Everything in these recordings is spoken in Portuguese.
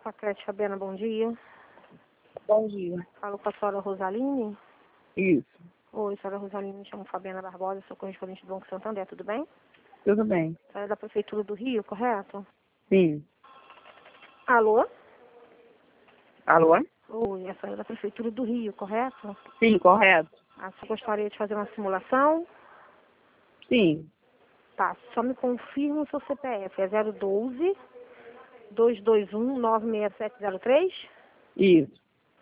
com a Clétia Fabiana, bom dia. Bom dia. Falo com a senhora Rosaline. Isso. Oi, senhora Rosaline, me chamo Fabiana Barbosa, sou correspondente do Banco Santander, tudo bem? Tudo bem. A senhora é da Prefeitura do Rio, correto? Sim. Alô? Alô? Oi, a senhora é da Prefeitura do Rio, correto? Sim, correto. A senhora gostaria de fazer uma simulação? Sim. Tá, só me confirma o seu CPF, é 012 221 96703? Isso.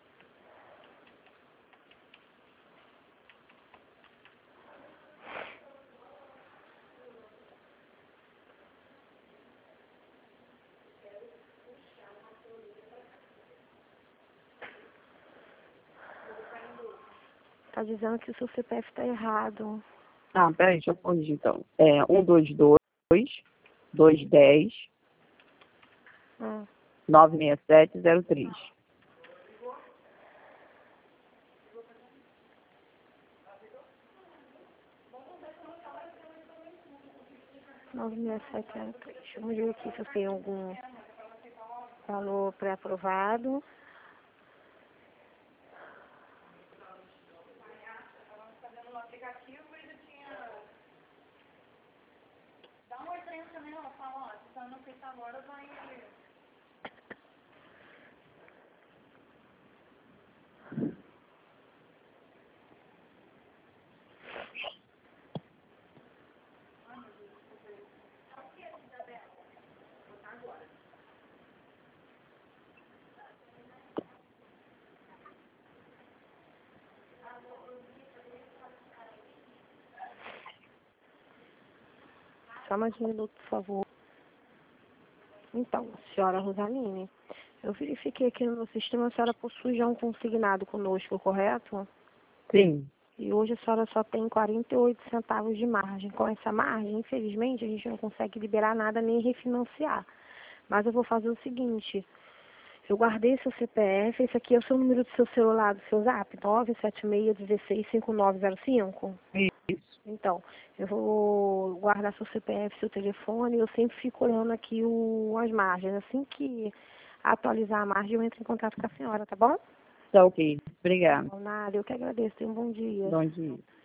Tá dizendo que o seu CPF tá errado. Ah, peraí, deixa eu corrigir então. É 122 210 Hum. 96703. Nove meia sete zero três. Vamos ver aqui se eu tenho algum valor pré-aprovado. Só mais um minuto, por favor. Então, senhora Rosaline, eu verifiquei aqui no meu sistema, a senhora possui já um consignado conosco, correto? Sim. E hoje a senhora só tem 48 centavos de margem. Com essa margem, infelizmente, a gente não consegue liberar nada nem refinanciar. Mas eu vou fazer o seguinte, eu guardei seu CPF, esse aqui é o seu número do seu celular, do seu zap, 976165905. Isso. Então, eu vou guardar seu CPF, seu telefone, eu sempre fico olhando aqui as margens. Assim que atualizar a margem, eu entro em contato com a senhora, tá bom? Tá ok. Obrigada. Não, nada, eu que agradeço. Tenha um bom dia. Bom dia.